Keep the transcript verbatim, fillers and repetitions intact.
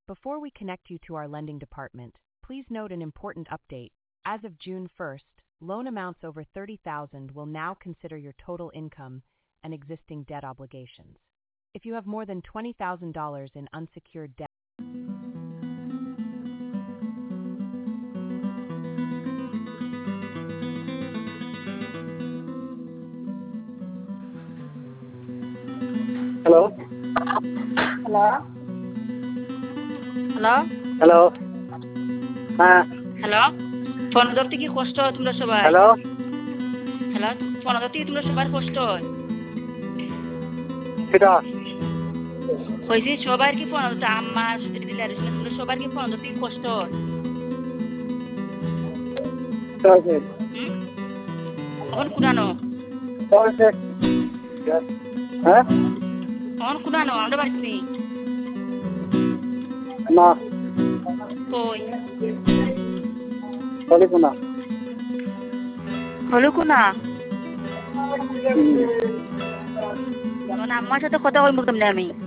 Before we connect you to our lending department, please note an important update. As of June first, loan amounts over thirty thousand dollars will now consider your total income and existing debt obligations. If you have more than twenty thousand dollars in unsecured debt, Hello? Hello? Hello? Hello? হ্যাঁ hello? Phone ধরতে কি কষ্ট হয় তোমরা সবাই? Hello hello? Phone ধরতে কি তোমরা সবার কষ্ট হয়? সেটা কইছি সবার কি ফোন ধরতে আম্মা দিদি আর তোমরা সবার কি ফোন ধরতে কি কষ্ট হয়? হুম? এখন কুনানো? হ্যাঁ এখন কুনানো আমরা বাড়ছি না কই বলি কোনা হলো কুনা মানে আম্মার সাথে কথা কই মুখতাম না আমি